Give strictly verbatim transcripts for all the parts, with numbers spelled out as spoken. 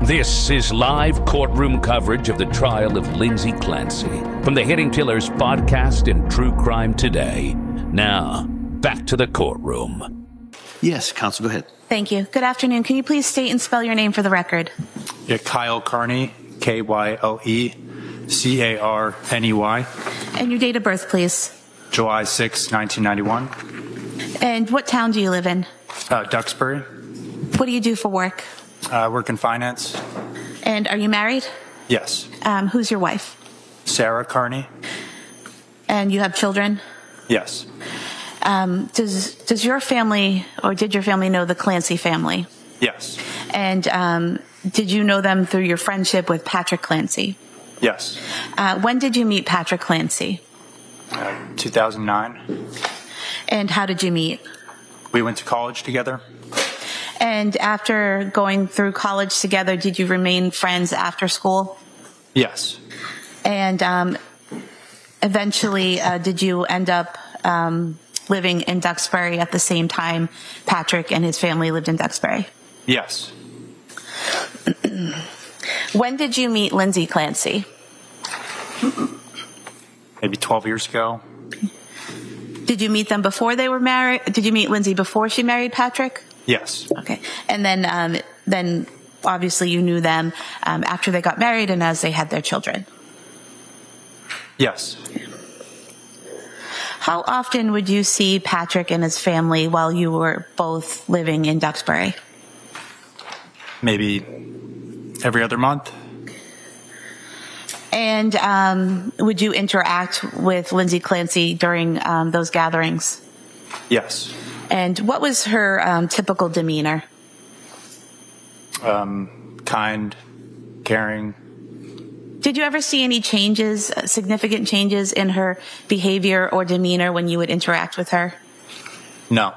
This is live courtroom coverage of the trial of Lindsay Clancy from the Hitting Killers podcast and True Crime Today. Now, back to the courtroom. Yes, counsel, go ahead. Thank you. Good afternoon. Can you please state and spell your name for the record? Yeah, Kyle Carney, K Y L E C A R N E Y. And your date of birth, please. July sixth, nineteen ninety-one. And what town do you live in? Uh, Duxbury. What do you do for work? I uh, work in finance. And are you married? Yes. Um, who's your wife? Sarah Carney. And you have children? Yes. Um, does does your family, or did your family know the Clancy family? Yes. And um, did you know them through your friendship with Patrick Clancy? Yes. Uh, when did you meet Patrick Clancy? Uh, two thousand nine. And how did you meet? We went to college together. And after going through college together, did you remain friends after school? Yes. And um, eventually, uh, did you end up um, living in Duxbury at the same time Patrick and his family lived in Duxbury? Yes. When did you meet Lindsay Clancy? Maybe twelve years ago. Did you meet them before they were married? Did you meet Lindsay before she married Patrick? Yes. Okay. And then, um, then obviously you knew them um, after they got married and as they had their children. Yes. How often would you see Patrick and his family while you were both living in Duxbury? Maybe every other month. And um, would you interact with Lindsay Clancy during um, those gatherings? Yes. And what was her um, typical demeanor? Um, kind, caring. Did you ever see any changes, uh, significant changes in her behavior or demeanor when you would interact with her? No.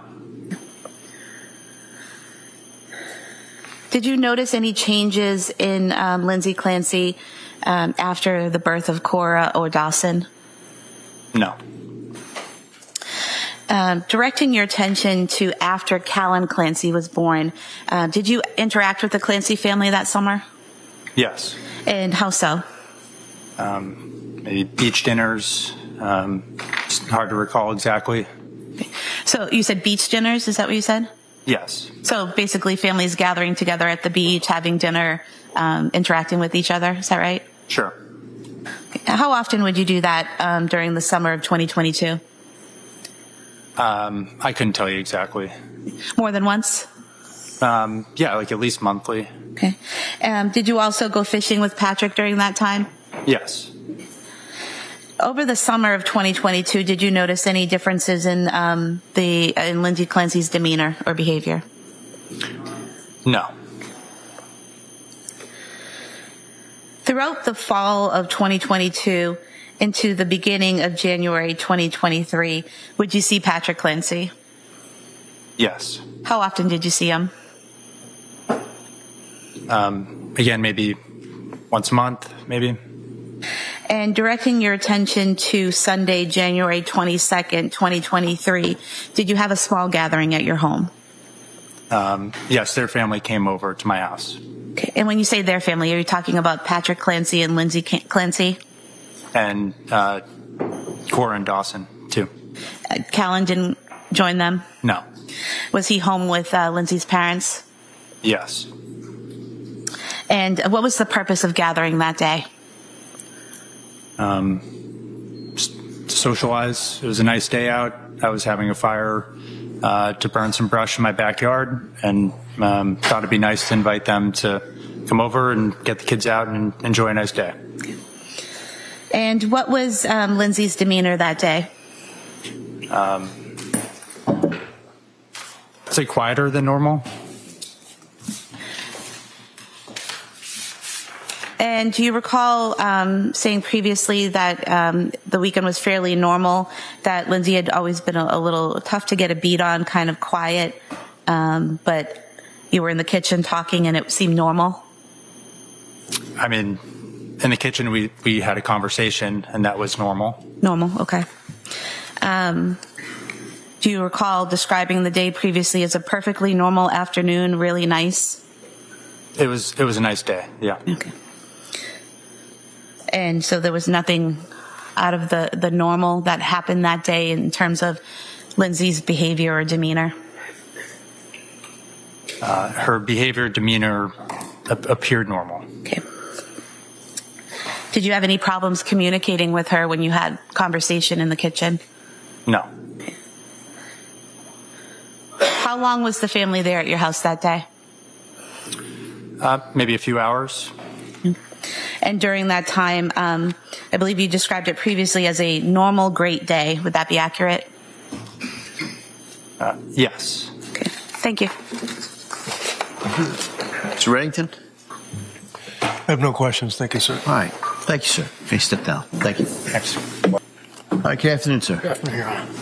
Did you notice any changes in um, Lindsay Clancy um, after the birth of Cora or Dawson? No. Um, directing your attention to after Callan Clancy was born, uh, did you interact with the Clancy family that summer? Yes. And how so? Um, maybe beach dinners. Um, it's hard to recall exactly. So you said beach dinners, is that what you said? Yes. So basically families gathering together at the beach, having dinner, um, interacting with each other, is that right? Sure. How often would you do that um, during the summer of twenty twenty-two? Um, I couldn't tell you exactly. More than once? Um, yeah, like at least monthly. Okay. Um, did you also go fishing with Patrick during that time? Yes. Over the summer of twenty twenty-two, did you notice any differences in um, the in Lindsay Clancy's demeanor or behavior? No. Throughout the fall of twenty twenty-two into the beginning of January twenty twenty-three, would you see Patrick Clancy? Yes. How often did you see him? Um, again, maybe once a month, maybe. And directing your attention to Sunday, January twenty-second, twenty twenty-three, did you have a small gathering at your home? Um, yes, their family came over to my house. Okay. And when you say their family, are you talking about Patrick Clancy and Lindsay Clancy? And uh, Cora and Dawson, too. Uh, Callan didn't join them? No. Was he home with uh, Lindsay's parents? Yes. And what was the purpose of gathering that day? Um, to socialize. It was a nice day out. I was having a fire uh, to burn some brush in my backyard, and um, thought it'd be nice to invite them to come over and get the kids out and enjoy a nice day. And what was um, Lindsay's demeanor that day? Um, I'd say quieter than normal. And do you recall um, saying previously that um, the weekend was fairly normal, that Lindsay had always been a, a little tough to get a beat on, kind of quiet, um, but you were in the kitchen talking and it seemed normal? I mean, in the kitchen, we, we had a conversation, and that was normal. Normal, okay. Um, do you recall describing the day previously as a perfectly normal afternoon, really nice? It was it was a nice day. Yeah. Okay. And so there was nothing out of the, the normal that happened that day in terms of Lindsay's behavior or demeanor? Uh, her behavior, demeanor ap- appeared normal. Okay. Did you have any problems communicating with her when you had conversation in the kitchen? No. Okay. How long was the family there at your house that day? Uh, maybe a few hours. And during that time, um, I believe you described it previously as a normal, great day. Would that be accurate? Uh, yes. Okay. Thank you. Mister Reddington? I have no questions. Thank you, sir. All right. Thank you, sir. Please step down. Thank you. Thanks. All right. Good afternoon, sir. Good afternoon, Your Honor.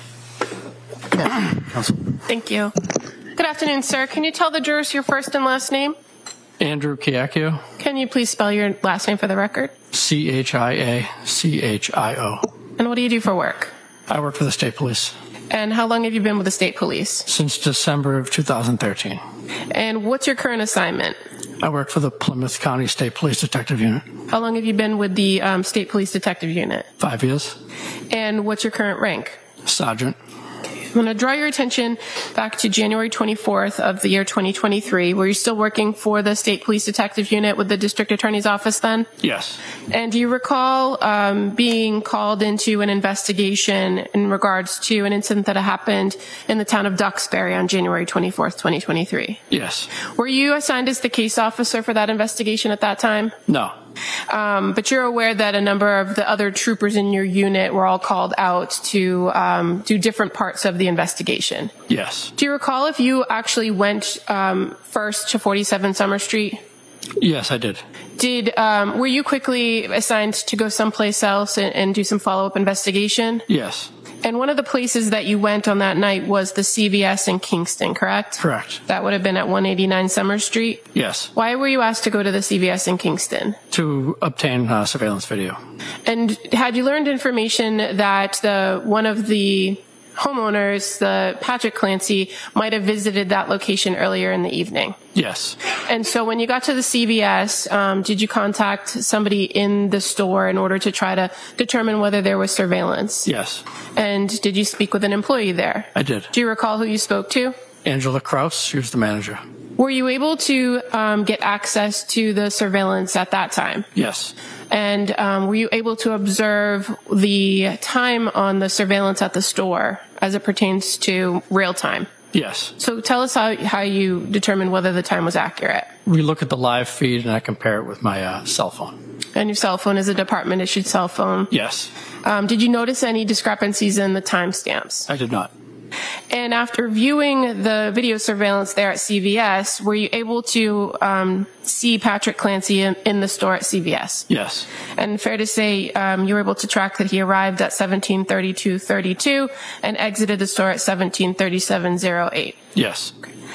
Yeah. Counsel. Thank you. Good afternoon, sir. Can you tell the jurors your first and last name? Andrew Chiacchio, Can you please spell your last name for the record? C H I A C H I O. And what do you do for work? I work for the state police And how long have you been with the state police? since December of two thousand thirteen. And what's your current assignment? I work for the Plymouth County State Police Detective Unit. How long have you been with the um, state police detective unit? Five years. And what's your current rank? Sergeant. I'm going to draw your attention back to January twenty-fourth of the year twenty twenty-three. Were you still working for the State Police Detective Unit with the District Attorney's Office then? Yes. And do you recall um, being called into an investigation in regards to an incident that happened in the town of Duxbury on January twenty-fourth, twenty twenty-three? Yes. Were you assigned as the case officer for that investigation at that time? No. Um, but you're aware that a number of the other troopers in your unit were all called out to um, do different parts of the investigation. Yes. Do you recall if you actually went um, first to forty-seven Summer Street? Yes, I did. Did um, were you quickly assigned to go someplace else and, and do some follow-up investigation? Yes. And one of the places that you went on that night was the C V S in Kingston, correct? Correct. That would have been at one eighty-nine Summer Street? Yes. Why were you asked to go to the C V S in Kingston? To obtain uh, surveillance video. And had you learned information that the one of the homeowners, the Patrick Clancy, might have visited that location earlier in the evening? Yes. And so when you got to the C V S, um, did you contact somebody in the store in order to try to determine whether there was surveillance? Yes. And did you speak with an employee there? I did. Do you recall who you spoke to? Angela Kraus, she was the manager. Were you able to um, get access to the surveillance at that time? Yes. And um, were you able to observe the time on the surveillance at the store as it pertains to real time? Yes. So tell us how, how you determined whether the time was accurate. We look at the live feed and I compare it with my uh, cell phone. And your cell phone is a department issued cell phone. Yes. Um, did you notice any discrepancies in the timestamps? I did not. And after viewing the video surveillance there at C V S, were you able to um, see Patrick Clancy in, in the store at C V S? Yes. And fair to say um, you were able to track that he arrived at seventeen thirty-two thirty-two and exited the store at seventeen thirty-seven oh eight. Yes.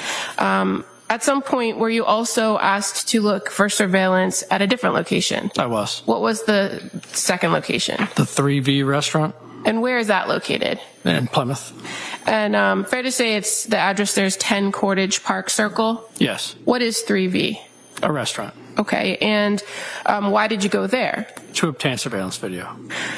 Um, at some point, were you also asked to look for surveillance at a different location? I was. What was the second location? The three V restaurant And where is that located? in Plymouth. And um, fair to say it's the address there's ten Cordage Park Circle. Yes. What is three V? A restaurant. Okay, and um, why did you go there? To obtain surveillance video.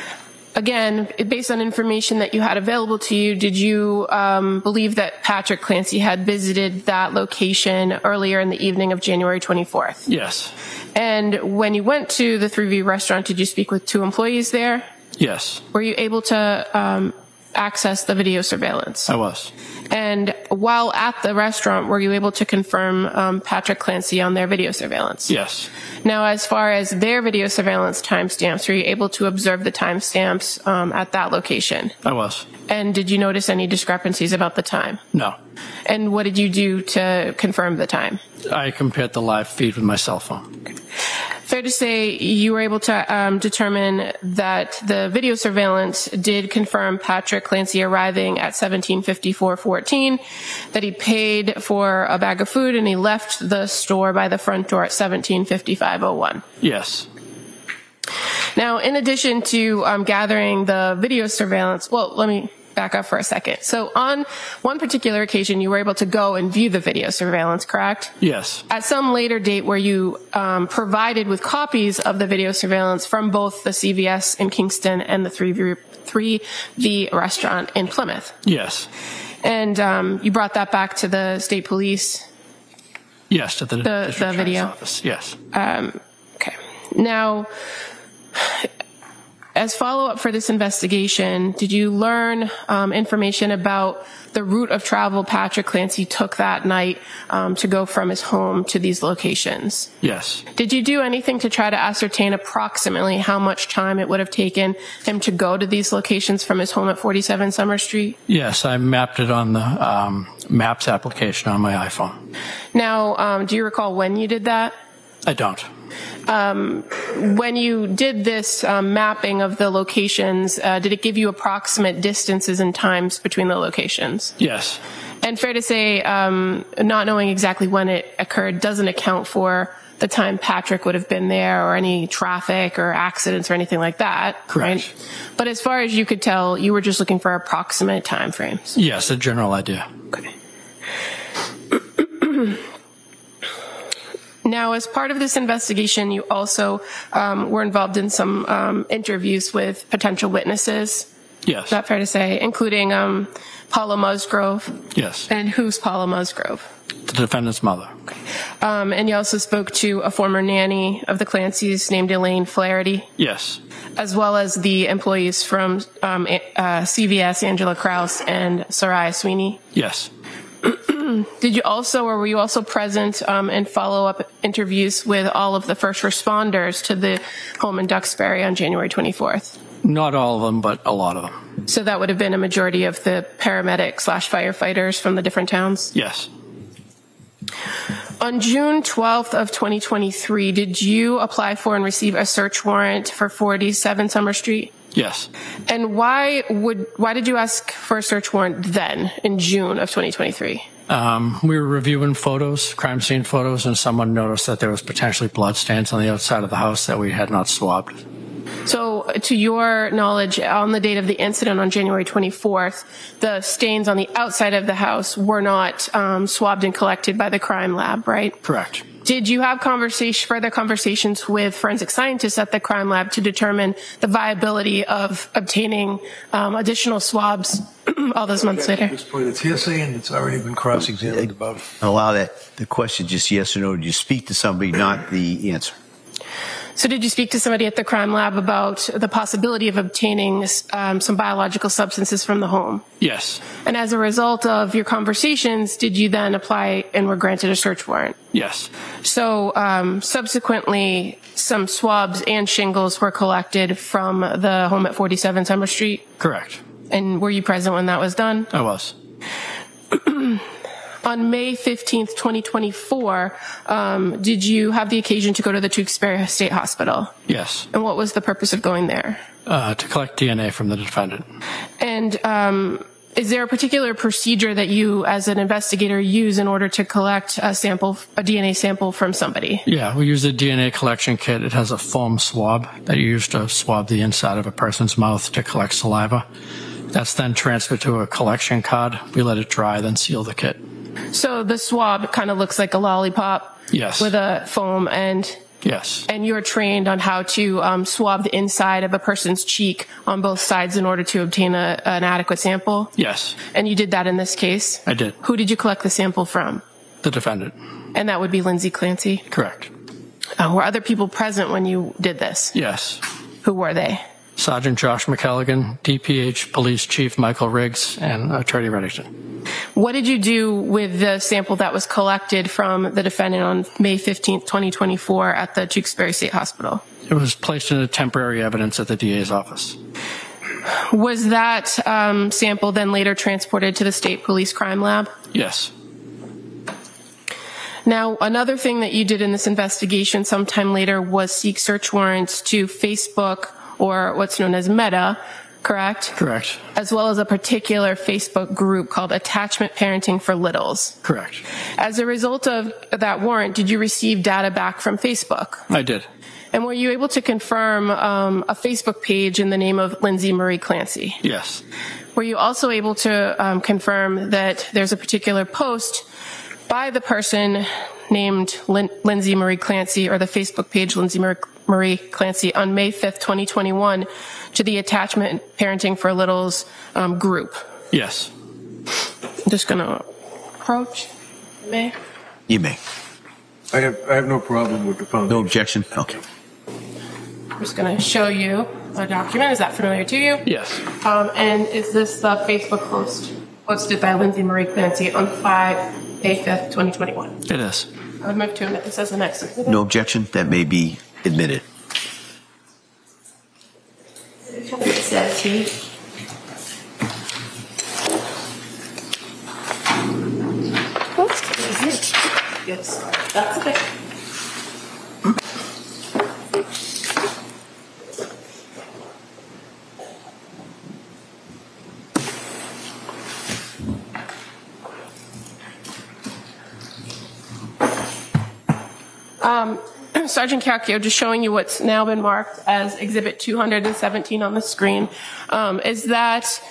Again, based on information that you had available to you, did you um, believe that Patrick Clancy had visited that location earlier in the evening of January twenty-fourth? Yes. And when you went to the three V restaurant, did you speak with two employees there? Yes. Were you able to um, access the video surveillance? I was. And while at the restaurant, were you able to confirm um, Patrick Clancy on their video surveillance? Yes. Now, as far as their video surveillance timestamps, were you able to observe the timestamps um, at that location? I was. And did you notice any discrepancies about the time? No. And what did you do to confirm the time? I compared the live feed with my cell phone. Fair to say you were able to um, determine that the video surveillance did confirm Patrick Clancy arriving at seventeen fifty-four fourteen, that he paid for a bag of food and he left the store by the front door at seventeen fifty-five oh one. Yes. Now, in addition to um, gathering the video surveillance, well, let me back up for a second. So on one particular occasion, you were able to go and view the video surveillance, correct? Yes. At some later date, were you um, provided with copies of the video surveillance from both the C V S in Kingston and the three V restaurant in Plymouth? Yes. And um, you brought that back to the state police? Yes, to the, The- district the attorney's video. office. Yes. Um, okay. Now, as follow-up for this investigation, did you learn um, information about the route of travel Patrick Clancy took that night um, to go from his home to these locations? Yes. Did you do anything to try to ascertain approximately how much time it would have taken him to go to these locations from his home at forty-seven Summer Street? Yes, I mapped it on the um, Maps application on my iPhone. Now, um, do you recall when you did that? I don't. Um, when you did this um, mapping of the locations, uh, did it give you approximate distances and times between the locations? Yes. And fair to say, um, not knowing exactly when it occurred doesn't account for the time Patrick would have been there or any traffic or accidents or anything like that. Correct. Right? But as far as you could tell, you were just looking for approximate time frames. Yes, a general idea. Okay. Now, as part of this investigation, you also um, were involved in some um, interviews with potential witnesses. Yes. Is that fair to say? Including um, Paula Musgrove. Yes. And who's Paula Musgrove? The defendant's mother. Um, and you also spoke to a former nanny of the Clancys named Elaine Flaherty, Yes. as well as the employees from um, uh, C V S, Angela Krause and Soraya Sweeney. Yes. Did you also, or were you also present um, in follow-up interviews with all of the first responders to the home in Duxbury on January twenty-fourth? Not all of them, but a lot of them. So that would have been a majority of the paramedic slash firefighters from the different towns? Yes. On June twelfth of twenty twenty-three, did you apply for and receive a search warrant for forty-seven Summer Street? Yes. And why would why did you ask for a search warrant then, in June of twenty twenty-three? Um, we were reviewing photos, crime scene photos, and someone noticed that there was potentially blood stains on the outside of the house that we had not swabbed. So, to your knowledge, on the date of the incident on January twenty-fourth, the stains on the outside of the house were not um, swabbed and collected by the crime lab, right? Correct. Did you have conversation, further conversations with forensic scientists at the crime lab to determine the viability of obtaining um, additional swabs all those months later? At this point, it's hearsay and it's already been cross-examined above. Allow that, the question just yes or no. Did you speak to somebody, not the answer? So did you speak to somebody at the crime lab about the possibility of obtaining um, some biological substances from the home? Yes. And as a result of your conversations, did you then apply and were granted a search warrant? Yes. So um, subsequently, some swabs and shingles were collected from the home at forty-seven Summer Street? Correct. And were you present when that was done? I was. On May fifteenth, twenty twenty-four, um, did you have the occasion to go to the Tewksbury State Hospital? Yes. And what was the purpose of going there? Uh, to collect D N A from the defendant. And um, is there a particular procedure that you, as an investigator, use in order to collect a sample, a D N A sample from somebody? Yeah, we use a D N A collection kit. It has a foam swab that you use to swab the inside of a person's mouth to collect saliva. That's then transferred to a collection card. We let it dry, then seal the kit. So the swab kind of looks like a lollipop. Yes. With a foam end. Yes. And you're trained on how to um, swab the inside of a person's cheek on both sides in order to obtain a, an adequate sample? Yes. And you did that in this case? I did. Who did you collect the sample from? The defendant. And that would be Lindsay Clancy? Correct. Uh, were other people present when you did this? Yes. Who were they? Sergeant Josh McElligan, D P H Police Chief Michael Riggs, and Attorney Reddington. What did you do with the sample that was collected from the defendant on May fifteenth, twenty twenty-four at the Tewksbury State Hospital? It was placed in a temporary evidence at the D A's office. Was that um, sample then later transported to the State Police Crime Lab? Yes. Now, another thing that you did in this investigation sometime later was seek search warrants to Facebook, or what's known as Meta, correct? Correct. As well as a particular Facebook group called Attachment Parenting for Littles. Correct. As a result of that warrant, did you receive data back from Facebook? I did. And were you able to confirm um, a Facebook page in the name of Lindsay Marie Clancy? Yes. were you also able to um, confirm that there's a particular post by the person named Lin- Lindsay Marie Clancy, or the Facebook page Lindsay Marie, Marie Clancy, on May fifth, twenty twenty-one, to the Attachment Parenting for Littles um, group? Yes. I'm just going to approach. May? You may. I have, I have no problem with the foundation. No objection? Okay. I'm just going to show you a document. Is that familiar to you? Yes. Um, and is this the Facebook post posted by Lindsay Marie Clancy on five, May fifth, twenty twenty-one? It is. I would move to admit this as the next exhibit. No objection? That may be admitted. Yes, that's okay. Um, Sergeant Cacchio, just showing you what's now been marked as Exhibit two hundred seventeen on the screen. Um, is that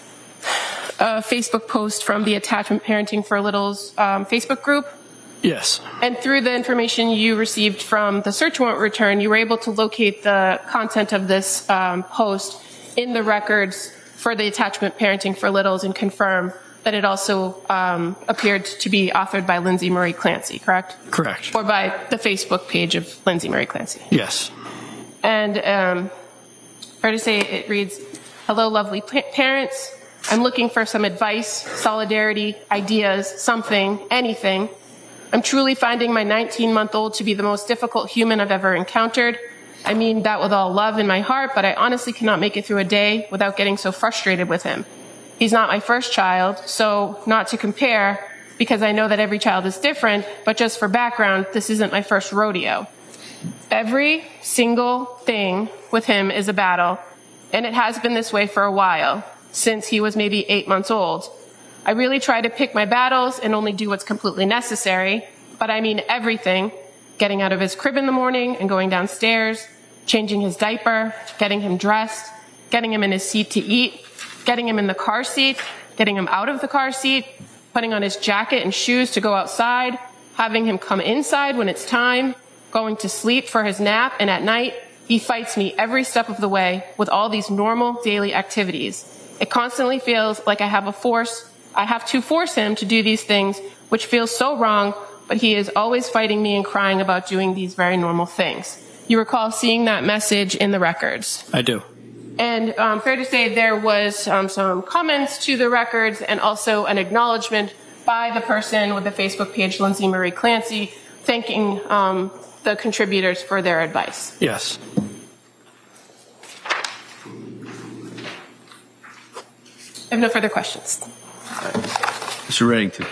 a Facebook post from the Attachment Parenting for Littles um, Facebook group? Yes. And through the information you received from the search warrant return, you were able to locate the content of this um, post in the records for the Attachment Parenting for Littles and confirm that it also um, appeared to be authored by Lindsay Marie Clancy, correct? Correct. Or by the Facebook page of Lindsay Marie Clancy. Yes. And um, fair to say it reads, "Hello, lovely pa- parents. I'm looking for some advice, solidarity, ideas, something, anything. I'm truly finding my nineteen-month-old to be the most difficult human I've ever encountered. I mean that with all love in my heart, but I honestly cannot make it through a day without getting so frustrated with him. He's not my first child, so not to compare, because I know that every child is different, but just for background, this isn't my first rodeo. Every single thing with him is a battle, and it has been this way for a while, since he was maybe eight months old. I really try to pick my battles and only do what's completely necessary, but I mean everything. Getting out of his crib in the morning and going downstairs, changing his diaper, getting him dressed, getting him in his seat to eat, getting him in the car seat, getting him out of the car seat, putting on his jacket and shoes to go outside, having him come inside when it's time, going to sleep for his nap, and at night, he fights me every step of the way with all these normal daily activities. It constantly feels like I have a force, I have to force him to do these things, which feels so wrong, but he is always fighting me and crying about doing these very normal things." You recall seeing that message in the records? I do. And um, fair to say there was um, some comments to the records and also an acknowledgement by the person with the Facebook page, Lindsay Marie Clancy, thanking um, the contributors for their advice. Yes. I have no further questions. Mister Reddington.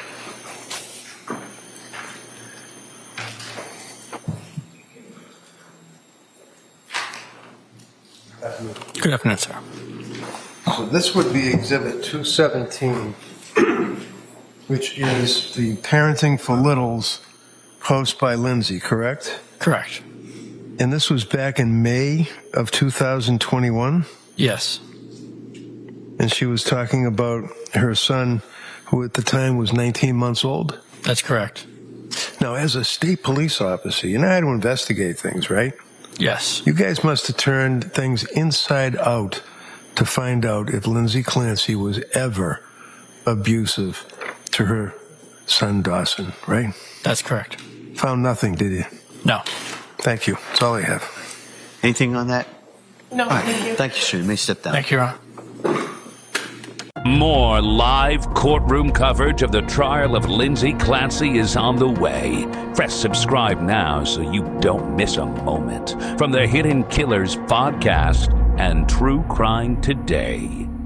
Good afternoon, sir. So this would be Exhibit two seventeen, which is the Parenting for Littles post by Lindsay, correct? Correct. And this was back in May of two thousand twenty-one? Yes. And she was talking about her son, who at the time was nineteen months old? That's correct. Now, as a state police officer, you know how to investigate things, right? Yes. You guys must have turned things inside out to find out if Lindsay Clancy was ever abusive to her son Dawson, right? That's correct. Found nothing, did you? No. Thank you. That's all I have. Anything on that? No, All right. thank you. Thank you, sir. You may step down. Thank you, Your Honor. More live courtroom coverage of the trial of Lindsay Clancy is on the way. Press subscribe now so you don't miss a moment. From the Hidden Killers podcast and True Crime Today.